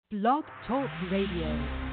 Blog Talk Radio.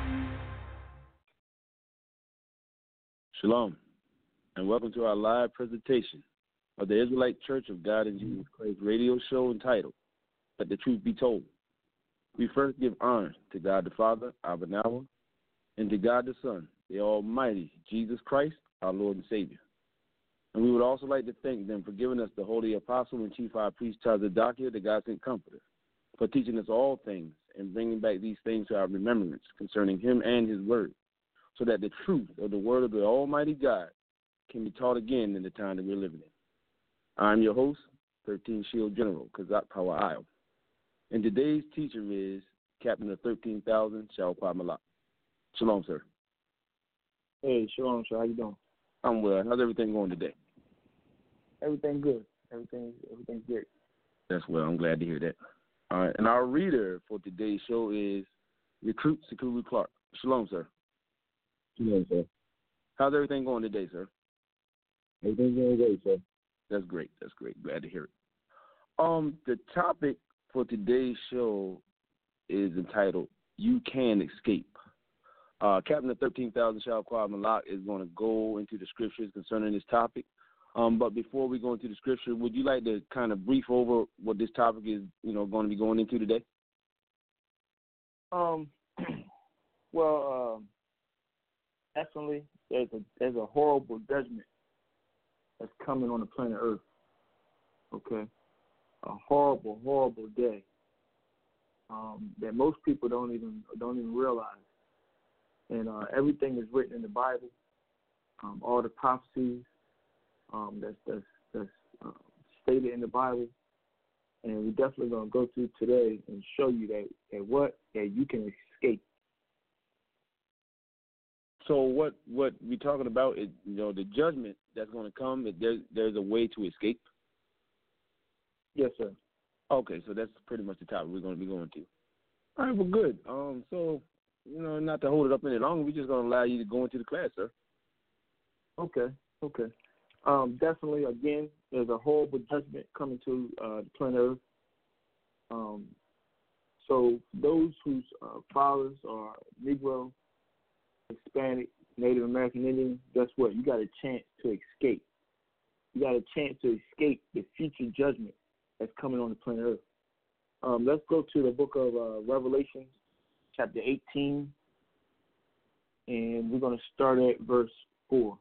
Shalom, and welcome to our live presentation of the Israelite Church of God in Jesus Christ radio show entitled, Let the Truth Be Told. We first give honor to God the Father, Abba Yahweh, and to God the Son, the Almighty, Jesus Christ, our Lord and Savior. And we would also like to thank them for giving us the Holy Apostle and Chief High Priest Tazadakia, the God-sent Comforter, for teaching us all things and bringing back these things to our remembrance concerning him and his word, so that the truth of the word of the Almighty God can be taught again in the time that we're living in. I'm your host, 13 Shield General, Kazak Power Isle. And today's teacher is Captain of 13,000, Shawpa Malak. Shalom, sir. Hey, shalom, sir. How you doing? I'm well. How's everything going today? Everything good. Everything's great. That's well. I'm glad to hear that. All right. And our reader for today's show is Recruit Sakuru Clark. Shalom, sir. Shalom, sir. How's everything going today, sir? Everything's going great, sir. That's great. That's great. Glad to hear it. The topic for today's show is entitled "You Can Escape." Captain of 13,000 Shawpa Malak is going to go into the scriptures concerning this topic. But before we go into the scripture, would you like to kind of brief over what this topic is, going to be going into today? Definitely, there's a horrible judgment that's coming on the planet Earth. Okay, a horrible, horrible day that most people don't even realize. And everything is written in the Bible, all the prophecies that's stated in the Bible, and we're definitely going to go through today and show you that you can escape. So what we're talking about is, the judgment that's going to come. There's a way to escape. Yes, sir. Okay, so that's pretty much the topic we're going to be going to. All right, well, good. So, not to hold it up any longer, we're just going to allow you to go into the class, sir. Okay. Definitely, again, there's a horrible judgment coming to the planet Earth. So those whose fathers are Negro, Hispanic, Native American Indian, guess what? You got a chance to escape. You got a chance to escape the future judgment that's coming on the planet Earth. Let's go to the book of Revelation, chapter 18, and we're going to start at verse 4.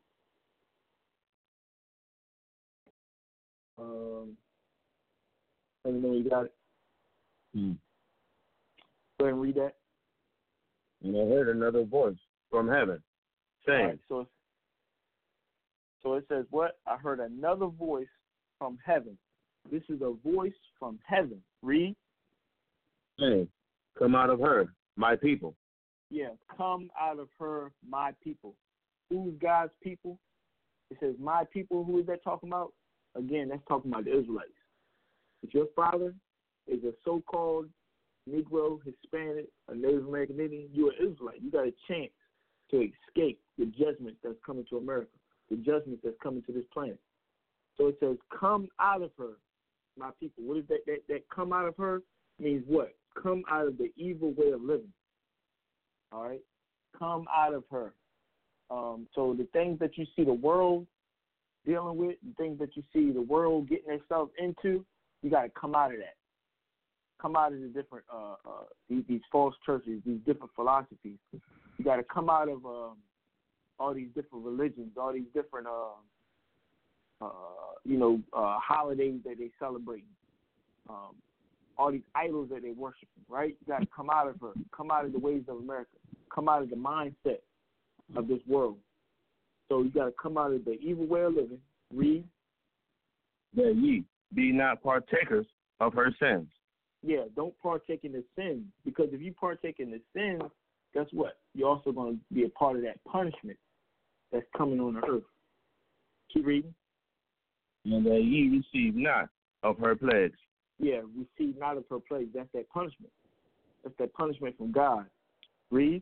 Let me know you got it. Go ahead and read that. And I heard another voice from heaven saying. All right, so it says what? I heard another voice from heaven. This is a voice from heaven. Read. Saying, come out of her, my people. Yeah, come out of her, my people. Who's God's people? It says my people. Who is that talking about? Again, that's talking about the Israelites. If your father is a so-called Negro, Hispanic, a Native American Indian, you're an Israelite. You got a chance to escape the judgment that's coming to America, the judgment that's coming to this planet. So it says, come out of her, my people. What is that? That come out of her means what? Come out of the evil way of living. All right? Come out of her. So the things that you see the world dealing with, the things that you see the world getting itself into, you got to come out of that. Come out of the different, these false churches, these different philosophies. You got to come out of all these different religions, all these different, holidays that they celebrate, all these idols that they worship, right? You got to come out of her, come out of the ways of America, come out of the mindset of this world. So you got to come out of the evil way of living. Read. That ye be not partakers of her sins. Yeah, don't partake in the sins, because if you partake in the sins, guess what? You're also going to be a part of that punishment that's coming on the earth. Keep reading. And that ye receive not of her plagues. Yeah, receive not of her plagues. That's that punishment. That's that punishment from God. Read.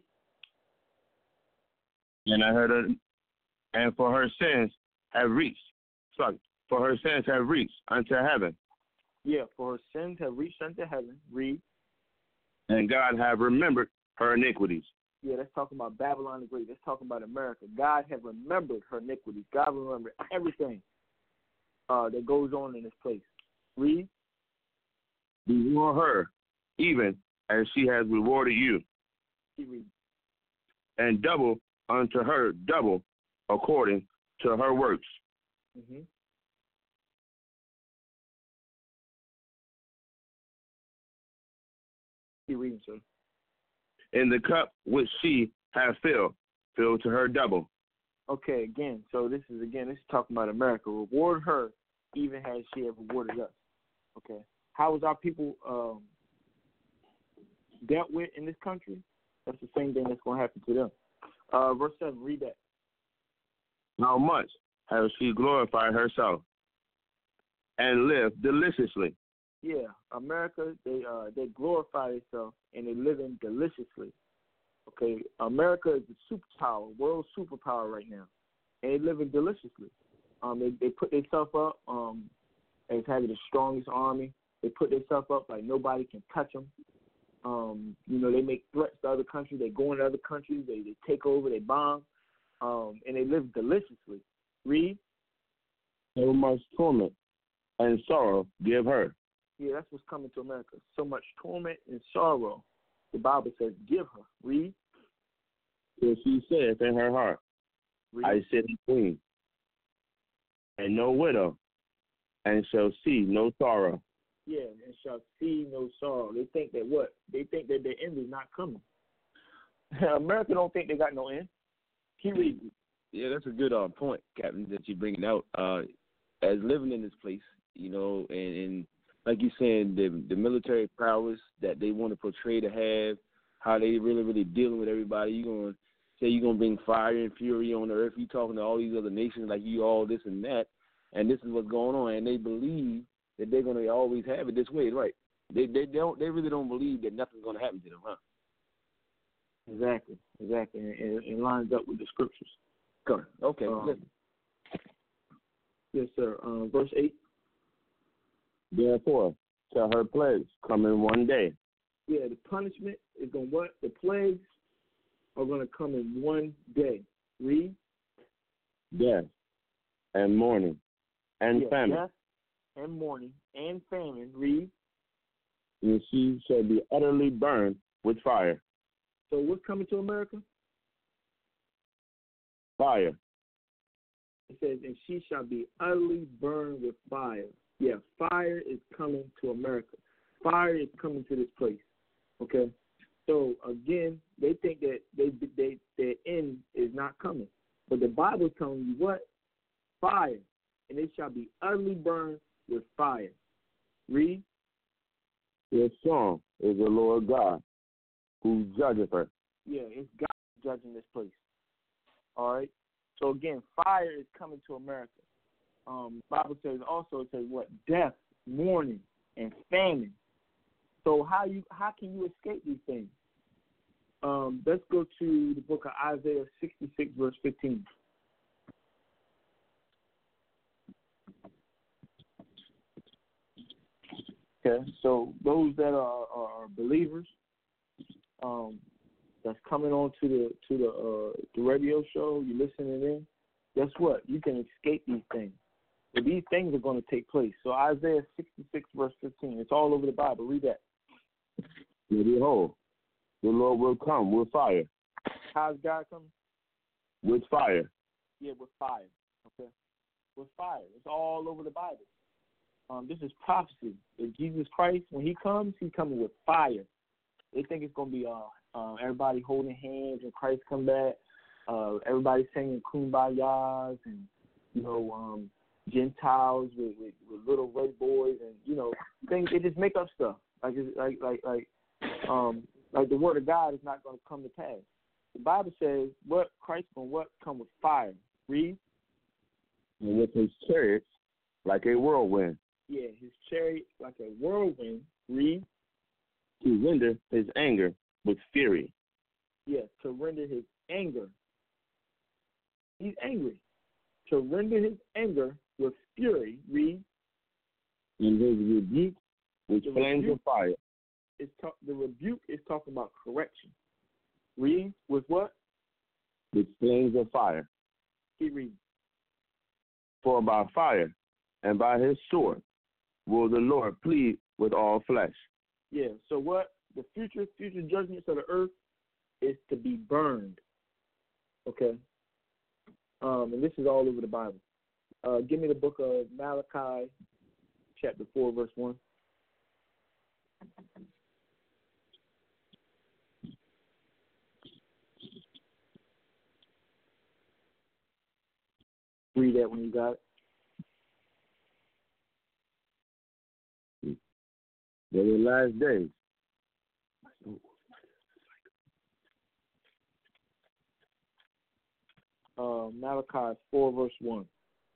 And I heard and for her sins have reached. For her sins have reached unto heaven. Yeah, for her sins have reached unto heaven. Read. and God have remembered her iniquities. Yeah, that's talking about Babylon the Great. That's talking about America. God has remembered her iniquities. God remembered everything that goes on in this place. Read. Reward her, even as she has rewarded you. Keep reading. And double unto her double according to her works. Mm-hmm. Keep reading, sir. In the cup which she hath filled to her double. Okay, so this is talking about America. Reward her even as she have rewarded us. Okay. How is our people dealt with in this country? That's the same thing that's going to happen to them. Verse 7, read that. How much has she glorified herself and lived deliciously? Yeah, America, they glorify themselves and they live in deliciously. Okay, America is the superpower, world superpower right now, and they live in deliciously. They put themselves up as having the strongest army. They put themselves up like nobody can touch them. They make threats to other countries. They go into other countries. They take over. They bomb, and they live deliciously. Read. So much torment and sorrow give her. Yeah, that's what's coming to America. So much torment and sorrow. The Bible says, give her. Read. So she saith in her heart, Read. I sit a queen, and no widow, and shall see no sorrow. Yeah, and shall see no sorrow. They think that what? They think that their end is not coming. America don't think they got no end. Keep reading. Yeah, that's a good point, Captain, that you're bringing out. As living in this place, and like you're saying, the military prowess that they want to portray to have, how they really dealing with everybody. You're going to say you're going to bring fire and fury on the earth. You're talking to all these other nations like you all this and that, and this is what's going on. And they believe that they're going to always have it this way, right? They really don't believe that nothing's going to happen to them, huh? Exactly. And it lines up with the scriptures. Good. Okay. Yes, sir. Verse 8. Therefore, shall her plagues come in one day. Yeah, the punishment is going to what? The plagues are going to come in one day. Read. Death and mourning and famine. Death and mourning and famine. Read. And she shall be utterly burned with fire. So what's coming to America? Fire. It says, and she shall be utterly burned with fire. Yeah, fire is coming to America. Fire is coming to this place. Okay? So, again, they think that their end is not coming. But the Bible is telling you what? Fire. And they shall be utterly burned with fire. Read. Your song is the Lord God, who judgeth her. Yeah, it's God judging this place. All right? So, again, fire is coming to America. The Bible says also, it says what? Death, mourning, and famine. So how can you escape these things? Let's go to the book of Isaiah 66, verse 15. Okay, so those that are believers, that's coming on to the radio show, you listening in. Guess what? You can escape these things. But these things are going to take place. So Isaiah 66, verse 15. It's all over the Bible. Read that. Behold, the Lord will come with fire. How's God coming? With fire. Yeah, with fire. Okay. With fire. It's all over the Bible. This is prophecy. That Jesus Christ, when he comes, he's coming with fire. They think it's going to be everybody holding hands when Christ come back. Everybody singing kumbayas and, Gentiles with little red boys and, things. They just make up stuff. Like the word of God is not going to come to pass. The Bible says what Christ will come with fire. Read. And with his chariots like a whirlwind. Yeah, his chariot like a whirlwind. Read. To render his anger with fury. Yeah, to render his anger. He's angry. To render his anger with fury. Read. In his rebuke with flames of fire. the rebuke is talking about correction. Read with what? With flames of fire. Keep reading. For by fire and by his sword will the Lord plead with all flesh. Yeah. So what? The future judgments of the earth is to be burned. Okay. And this is all over the Bible. Give me the book of Malachi, chapter 4, verse 1. Read that when you got it. In the last days, Malachi 4, verse 1.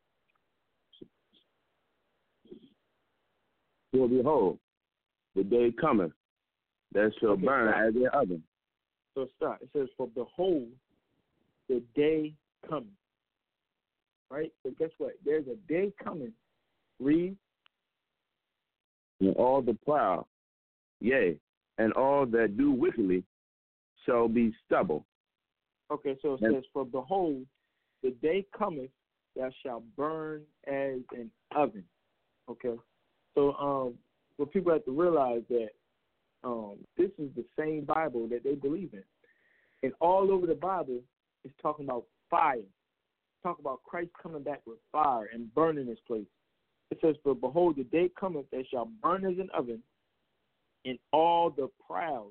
for behold, the day cometh that shall burn as an oven. So stop. It says, for behold, the day coming. Right? So guess what? There's a day coming. Read. And all the proud, yea, and all that do wickedly shall be stubble. Okay, so it says, for behold, the day cometh that shall burn as an oven. Okay? So what people have to realize that this is the same Bible that they believe in. And all over the Bible, it's talking about fire. It's talking about Christ coming back with fire and burning this place. It says, for behold, the day cometh that shall burn as an oven, and all the proud,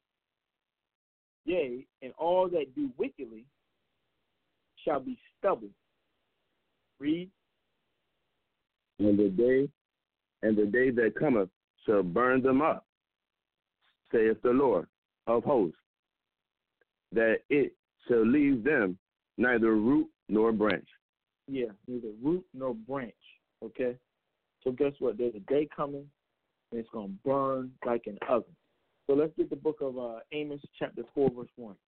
yea, and all that do wickedly shall be stubble. Read. And the day that cometh shall burn them up, saith the Lord of hosts, that it shall leave them neither root nor branch. Yeah, neither root nor branch. Okay? So guess what? There's a day coming, and it's going to burn like an oven. So let's get the book of Amos chapter 4, verse 1.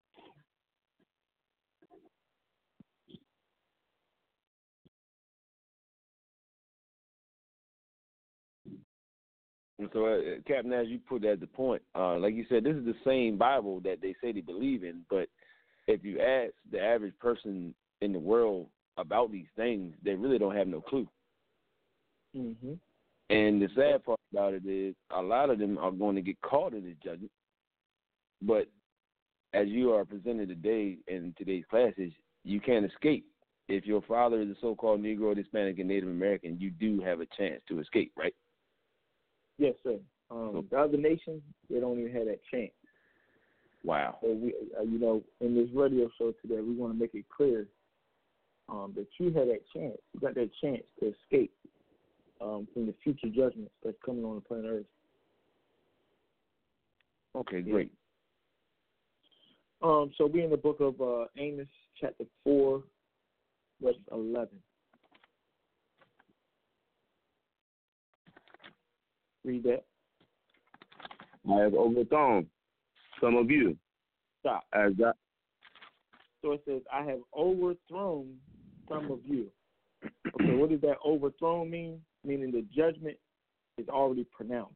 And so, Captain, as you put at the point, like you said, this is the same Bible that they say they believe in, but if you ask the average person in the world about these things, they really don't have no clue. Mm-hmm. And the sad part about it is a lot of them are going to get caught in this judgment. But as you are presented today in today's classes, you can't escape. If your father is a so-called Negro, Hispanic, and Native American, you do have a chance to escape, right? Yes, sir. The other nations, they don't even have that chance. Wow. So we, in this radio show today, we want to make it clear that you had that chance. You got that chance to escape from the future judgments that's coming on the planet Earth. Okay, great. So we're in the book of Amos, chapter 4, verse 11. Read that. I have overthrown some of you. Stop. As that. So it says, I have overthrown some of you. Okay, what does that overthrown mean? Meaning the judgment is already pronounced.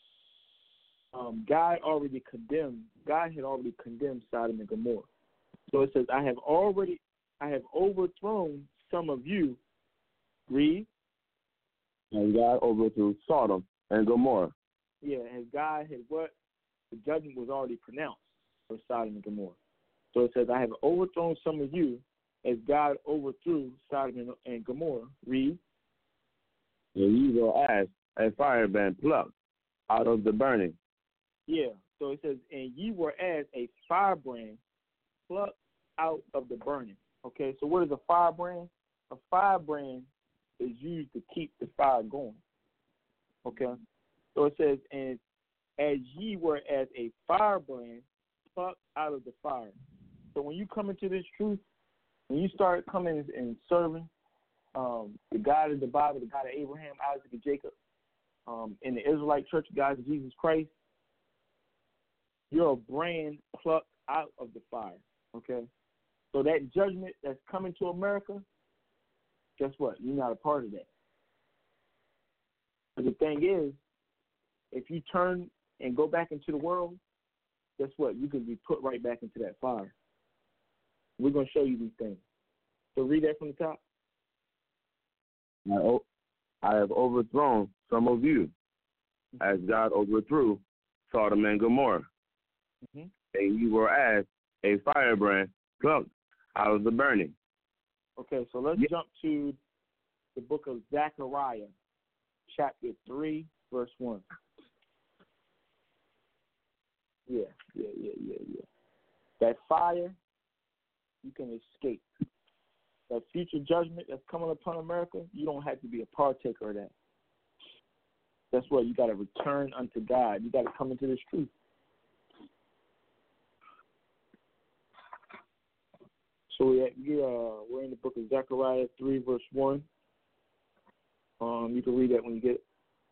God had already condemned Sodom and Gomorrah. So it says, I have overthrown some of you. Read. And God overthrew Sodom and Gomorrah. Yeah, and God had what? The judgment was already pronounced for Sodom and Gomorrah. So it says, I have overthrown some of you as God overthrew Sodom and Gomorrah. Read. And ye will ask a firebrand plucked out of the burning. Yeah, so it says, and ye were as a firebrand plucked out of the burning. Okay, so what is a firebrand? A firebrand is used to keep the fire going. Okay, so it says, and as ye were as a firebrand plucked out of the fire. So when you come into this truth, when you start coming and serving the God of the Bible, the God of Abraham, Isaac, and Jacob, in the Israelite Church of God of Jesus Christ, you're a brand plucked out of the fire, okay? So that judgment that's coming to America, guess what? You're not a part of that. But the thing is, if you turn and go back into the world, guess what? You can be put right back into that fire. We're going to show you these things. So read that from the top. I have overthrown some of you, as God overthrew Sodom and Gomorrah. Mm-hmm. And you were as a firebrand plucked out of the burning. Okay, so let's jump to the book of Zechariah, chapter 3, verse 1. Yeah. That fire, you can escape. That future judgment that's coming upon America, you don't have to be a partaker of that. That's why you got to return unto God. You got to come into this truth. So we're in the book of Zechariah 3, verse 1. You can read that when you get it.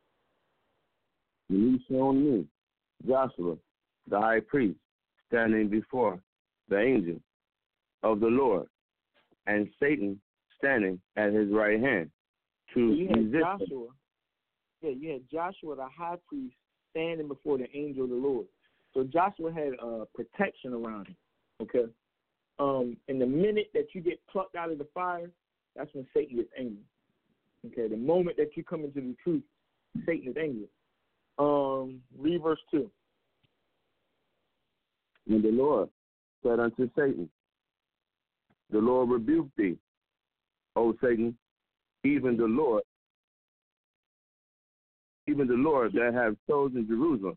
And he shown me, Joshua, the high priest, standing before the angel of the Lord, and Satan standing at his right hand to resist Joshua. Yeah, you had Joshua, the high priest, standing before the angel of the Lord. So Joshua had protection around him. Okay. And the minute that you get plucked out of the fire, that's when Satan gets angry. Okay. The moment that you come into the truth, Satan is angry. Read verse 2. And the Lord said unto Satan, the Lord rebuked thee, O Satan, even the Lord that have chosen Jerusalem,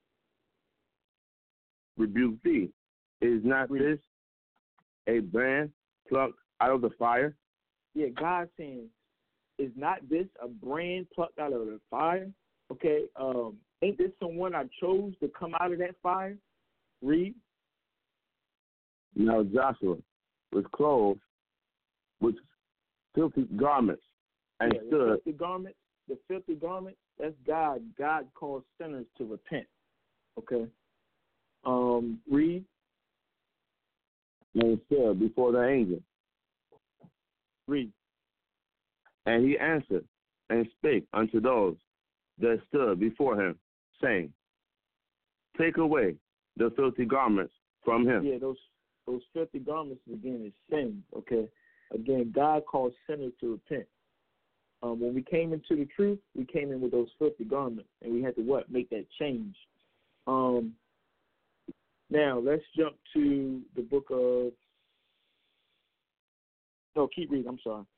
rebuke thee. Is not this a brand plucked out of the fire? Yeah, God's saying, is not this a brand plucked out of the fire? Okay, ain't this someone I chose to come out of that fire? Read. Now Joshua was clothed with filthy garments and stood. The filthy garments, that's God. God calls sinners to repent. Okay. Read. And stood before the angel. Read. And he answered and spake unto those that stood before him, saying, take away the filthy garments from him. Yeah, those filthy garments, again, is sin, okay? Again, God calls sinners to repent. When we came into the truth, we came in with those filthy garments, and we had to, make that change. Now, let's jump to the book of... No, keep reading, I'm sorry.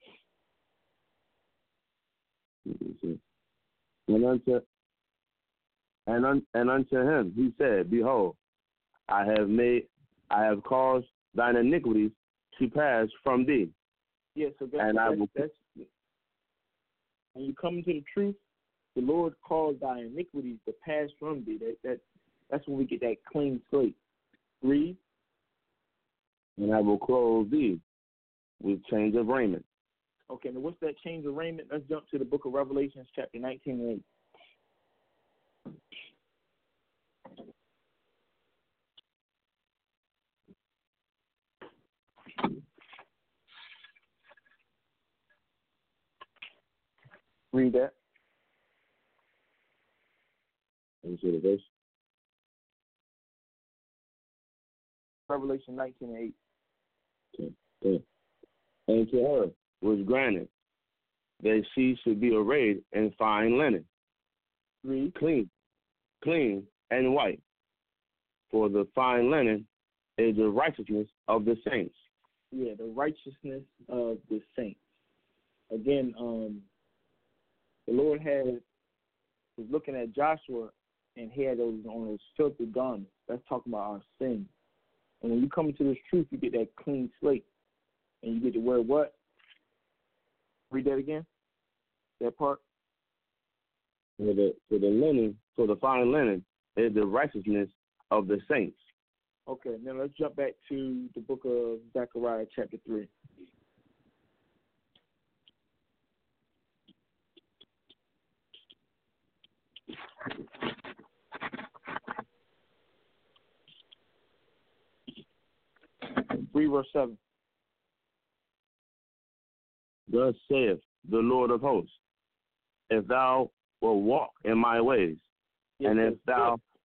And unto him he said, behold, I have caused thine iniquities to pass from thee. Yeah, so that's when you come into the truth, the Lord calls thy iniquities to pass from thee. That's when we get that clean slate. Read. And I will clothe thee with change of raiment. Okay, now what's that change of raiment? Let's jump to the book of Revelations, chapter 19 and 8. Read that. Let me see the verse. Revelation 19 and 8. Okay. And to her was granted that she should be arrayed in fine linen, Read. clean and white. For the fine linen is the righteousness of the saints. Yeah, the righteousness of the saints. Again, the Lord was looking at Joshua, and he had those filthy garments. That's talking about our sins. And when you come into this truth, you get that clean slate, and you get to wear what? Read that again. That part. For the fine linen is the righteousness of the saints. Okay, now let's jump back to the book of Zechariah, chapter 3. Verse 7. Thus saith the Lord of hosts, if thou wilt walk in my ways, and if thou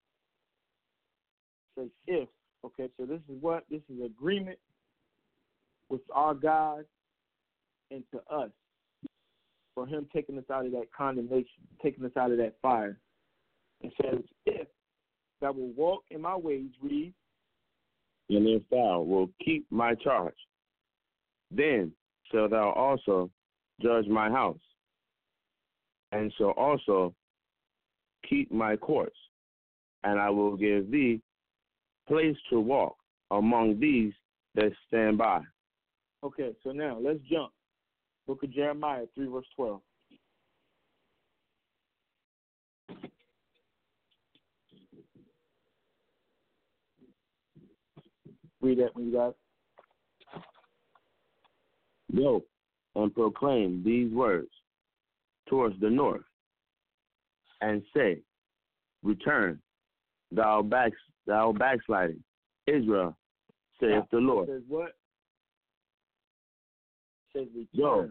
says if. Okay, so this is what? This is agreement with our God and to us for him taking us out of that condemnation, taking us out of that fire. It says, if thou will walk in my ways, read. And if thou wilt keep my charge, then shalt thou also judge my house, and shall also keep my courts, and I will give thee place to walk among these that stand by. Okay, so now let's jump. Book of Jeremiah 3, verse 12. Read that when you got it. Go and proclaim these words towards the north, and say, return, thou backsliding Israel, saith the Lord. It says what? It says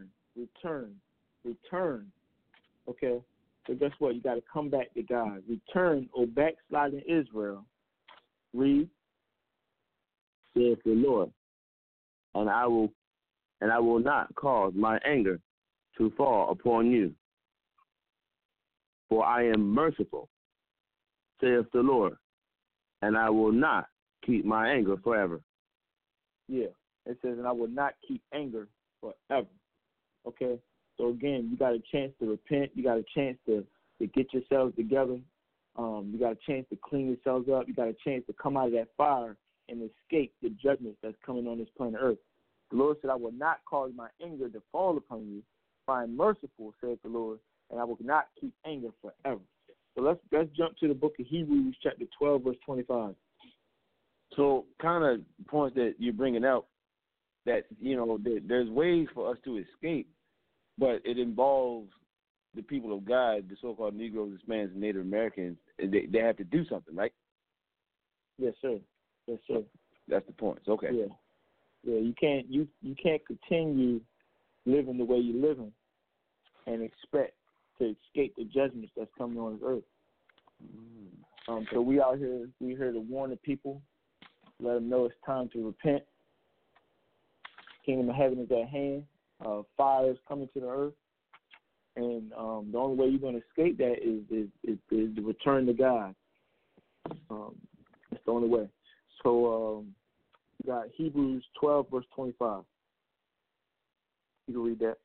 return. Okay, so guess what? You got to come back to God. Return, O backsliding Israel. Read. Saith the Lord, and I will not cause my anger to fall upon you. For I am merciful, saith the Lord, and I will not keep my anger forever. Yeah, it says, and I will not keep anger forever. Okay, so again, you got a chance to repent. You got a chance to get yourselves together. You got a chance to clean yourselves up. You got a chance to come out of that fire and escape the judgment that's coming on this planet Earth. The Lord said, I will not cause my anger to fall upon you, for I am merciful, saith the Lord, and I will not keep anger forever. So let's jump to the book of Hebrews, chapter 12, verse 25. So kind of points that you're bringing out that, there's ways for us to escape, but it involves the people of God, the so-called Negroes, Hispanics, and Native Americans. They have to do something, right? Yes, sir. Yes, sir. That's the point. Okay. Yeah. Yeah, you can't continue living the way you're living and expect to escape the judgments that's coming on this earth. So we out here, we're here to warn the people, let them know it's time to repent. Kingdom of heaven is at hand. Fire is coming to the earth, and the only way you're going to escape that is to return to God. That's the only way. So we got Hebrews 12, verse 25. You can read that.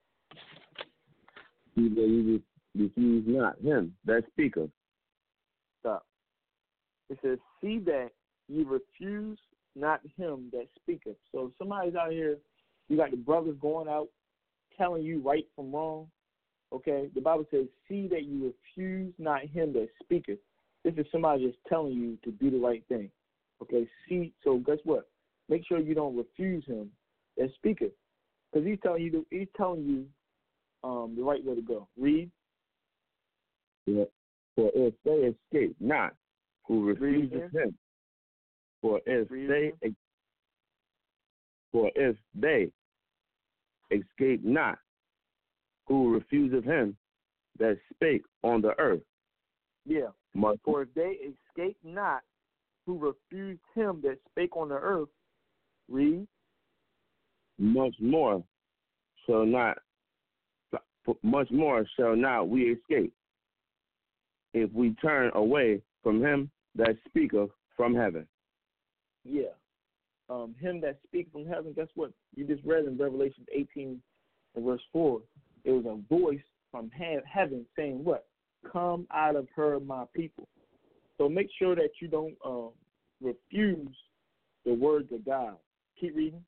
You refuse not him that speaketh. Stop. It says, see that you refuse not him that speaketh. So if somebody's out here, you got the brothers going out telling you right from wrong, okay? The Bible says, see that you refuse not him that speaketh. This is somebody just telling you to do the right thing. Okay, see, so guess what? Make sure you don't refuse him that speaketh, because he's telling you the right way to go. Read. Yeah. For if they escape not, who refuses him. For if they escape not, who refuseth him that spake on the earth. Yeah. For if they escape not, who refused him that spake on the earth. Read. Much more shall not we escape, if we turn away from him that speaketh from heaven. Yeah. Him that speaks from heaven, guess what? You just read in Revelation 18 and verse 4. It was a voice from heaven saying what? Come out of her, my people. So make sure that you don't refuse the words of God. Keep reading.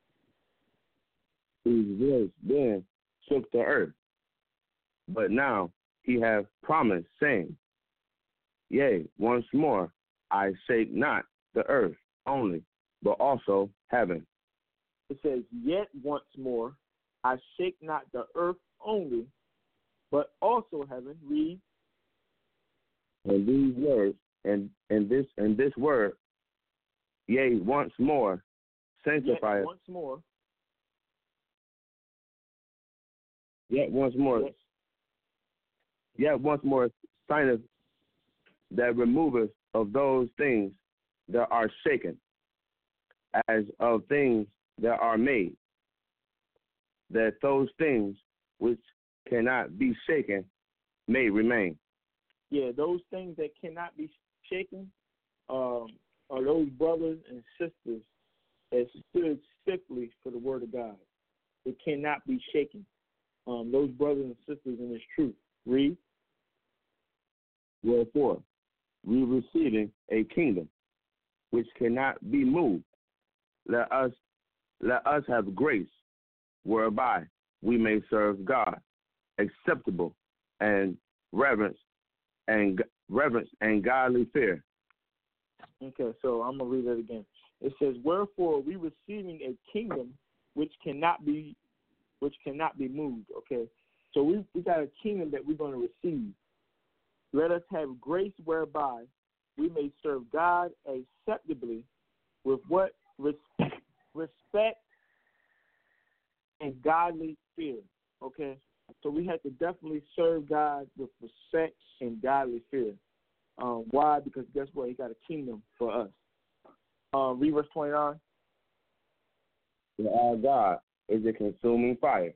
Whose voice then shook the earth. But now he hath promised, saying, Yea, once more I shake not the earth only, but also heaven. It says, yet once more I shake not the earth only, but also heaven. Read. And these words, and this word, yea, once more, sanctify Yet once more. Yet once more. Yes. Yet once more, signeth that removeth of those things that are shaken, as of things that are made, that those things which cannot be shaken may remain. Yeah, those things that cannot be shaken are those brothers and sisters that stood stiffly for the word of God. It cannot be shaken. Those brothers and sisters in this truth. Read. Wherefore, we receiving a kingdom which cannot be moved, let us have grace whereby we may serve God acceptable and reverence and godly fear. Okay, so I'm gonna read that again. It says, "Wherefore we receiving a kingdom which cannot be moved." Okay, so we got a kingdom that we're going to receive. Let us have grace whereby we may serve God acceptably with what? Respect and godly fear. Okay, so we have to definitely serve God with respect and godly fear. Why? Because guess what? He got a kingdom for us. Read verse 29. For our God is a consuming fire.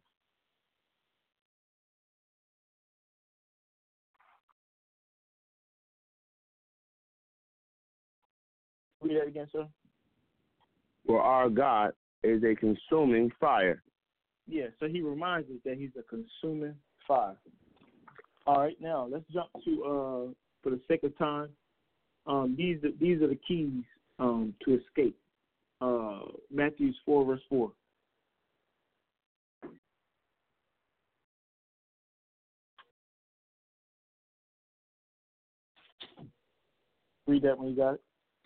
Read that again, sir. For our God is a consuming fire. Yeah, so he reminds us that he's a consuming fire. All right, now let's jump to, for the sake of time, these are the keys to escape. Matthew 4, verse 4. Read that when you got it.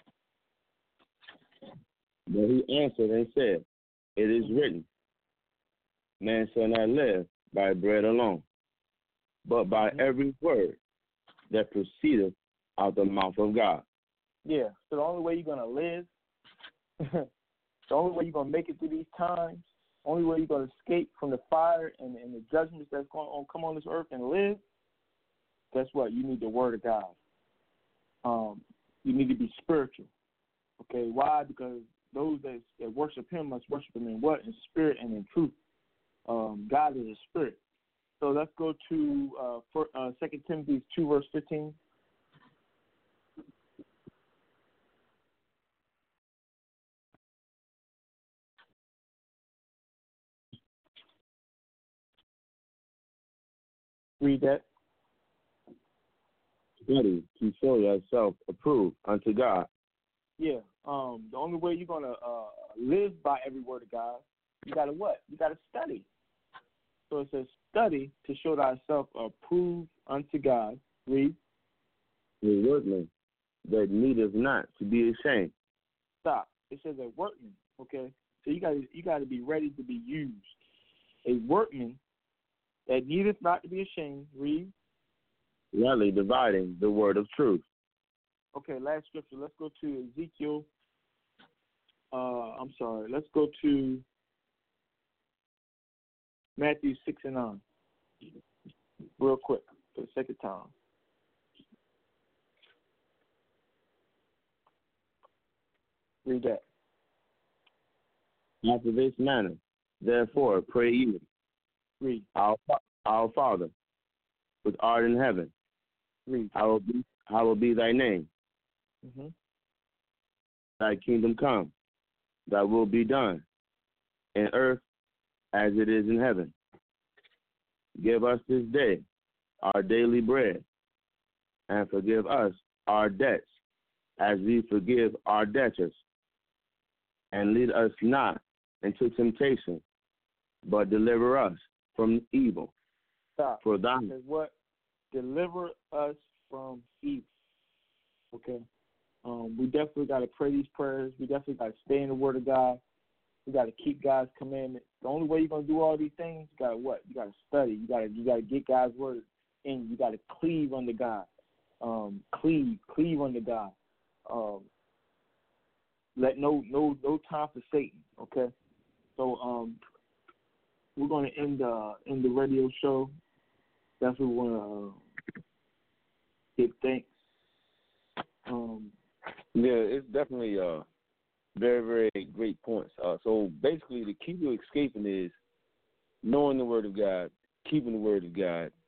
But he answered and said, it is written, man shall not live by bread alone, but by every word that proceedeth out of the mouth of God. Yeah, so the only way you're going to live, the only way you're going to make it through these times, the only way you're going to escape from the fire and the judgments that's going to come on this earth and live, guess what? You need the word of God. You need to be spiritual. Okay, why? Because those that worship him must worship him in what? In spirit and in truth. God is a spirit. So let's go to 2 Timothy 2, verse 15. Read that. Study to show yourself approved unto God. Yeah. The only way you're going to live by every word of God, you got to what? You got to study. So it says, study to show thyself approved unto God. Read. A workman that needeth not to be ashamed. Stop. It says a workman. Okay. So you got to be ready to be used. A workman that needeth not to be ashamed. Read. Rightly dividing the word of truth. Okay, last scripture. Let's go to Ezekiel. Let's go to Matthew 6 and 9. Real quick, for the sake of time. Read that. After this manner, therefore, pray ye. Read. Our Father, which art in heaven, Read. hallowed be thy name. Mm-hmm. Thy kingdom come, thy will be done, in earth as it is in heaven. Give us this day our daily bread, and forgive us our debts, as we forgive our debtors. And lead us not into temptation, but deliver us from evil. Stop. For thine. Says what? Deliver us from evil. Okay. We definitely got to pray these prayers. We definitely got to stay in the Word of God. We got to keep God's commandments. The only way you're gonna do all these things, you got to what? You got to study. You got to get God's word in. You got to cleave unto God. Cleave unto God. Let no time for Satan. Okay. So we're gonna end the radio show. That's what we want to give thanks. Yeah, it's definitely very, very great points. So basically, the key to escaping is knowing the Word of God, keeping the Word of God,